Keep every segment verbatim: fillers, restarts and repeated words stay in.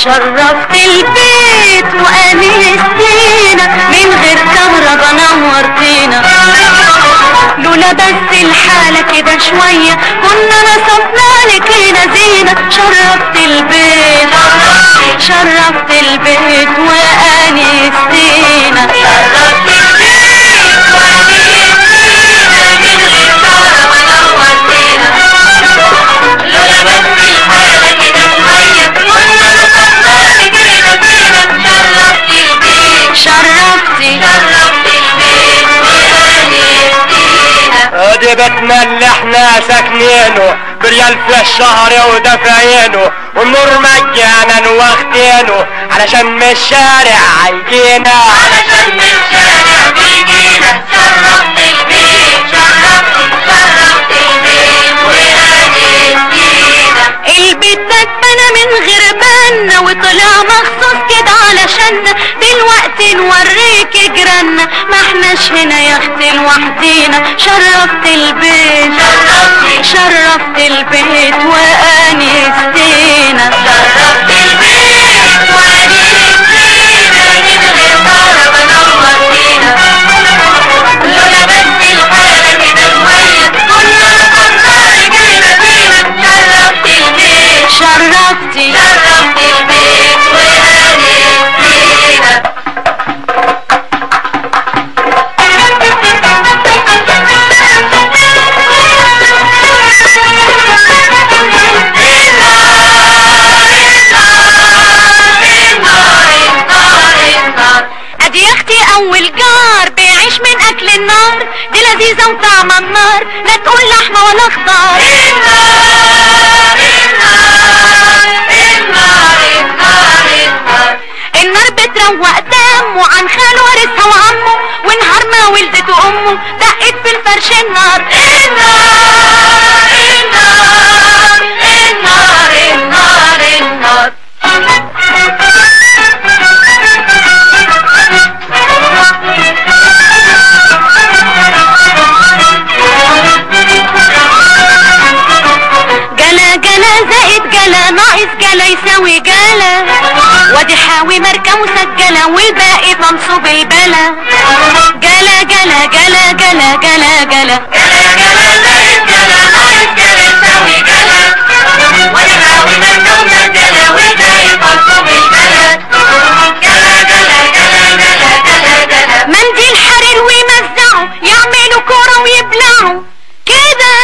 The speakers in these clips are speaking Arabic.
شرفت البيت وانستينا، من غير كهربا نورتينا. لولا بس الحالة كده شوية كنا نصبنا لك لينا زينة. شرفت البيت شرفت البيت وانستينا. شرفت البيت وانستينا، من غير كهربا نورتينا. لولا بس الحالة كده شوية كنا نصبنا لك لينا زينة. شرفت البيت شرفتي شرفت البيت وانستينا. ادي بيتنا اللي احنا ساكنينه بريال في الشهر ودافعينه، والنور مجانا واخدينه علشان من الشارع هيجينا علشان من الشارع بيجينا. شرفت البيت شرفت شرفت البيت وانستينا. البيت ده اتبنى من غير بنا وطلع مخصوص كده علشاننا. دلوقتي نوريك جيراننا ما احناش هنا يا اختي لوحدينا. شرفت البيت شرفت شرفت البيت وانستينا. شرفت البيت وانستينا، من غير كهربا نورتينا. لولا بس الحالة كده شوية كنا نصبنا لك لينا زينة. شرفت البيت شرفتي شرفت البيت وانستينا. ادي يا اختي اول جار بيعيش من اكل النار. دي لذيذة وطعم النار، لا تقول لحمة ولا خضار. النار النار النار النار النار. النار بتروق دمه عن خاله وارثها وعمه، ونهار ما ولدته امه دقت في الفرش النار. النار النار النار النار النار. جلا جلا زائد جلا ناقص جلا يساوي جلا، وادي حاوي ماركة مسجلة والباقي منصوب البلا. جلا جلا جلا جلا جلا جلا جلا جلا زائد جلا ناقص جلا يساوي جلا، وادي حاوي ماركة مسجلة والباقي منصوب البلا. جلا جلا جلا جلا جلا جلا. منديل حرير ويمزعوا يعملوا كورة ويبلعوا كده،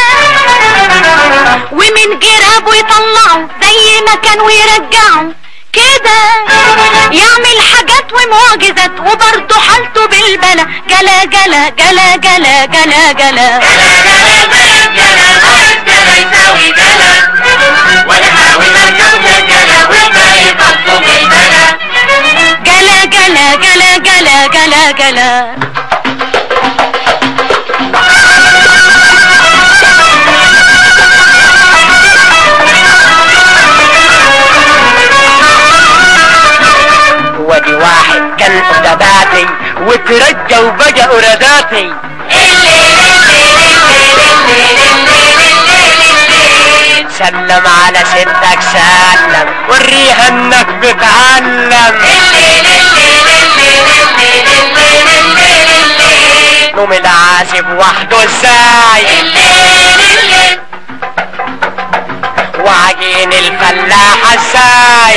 ومن جرابه يطلعوا زي ما كان ويرجعوا كده. يعمل حاجات ومعجزات وبرضه حالته بالبلا. جلا جلا جلا جلا جلا جلا جلا جلا ناقص جلا يساوي جلا، ونحاول نركب جلا والباقي منصوب البلا. جلا جلا جلا جلا جلا جلا. ودي واحد كان قدباتي وترجى وبقى قرداتي. سلم على ستك سلم وريها انك بتعلم. نوم العازب وحده ازاي، وعجين الفلاحة ازاي.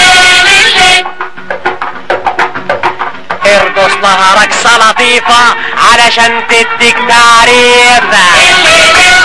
ارقص لها رقصة لطيفة علشان تديك تعريفة.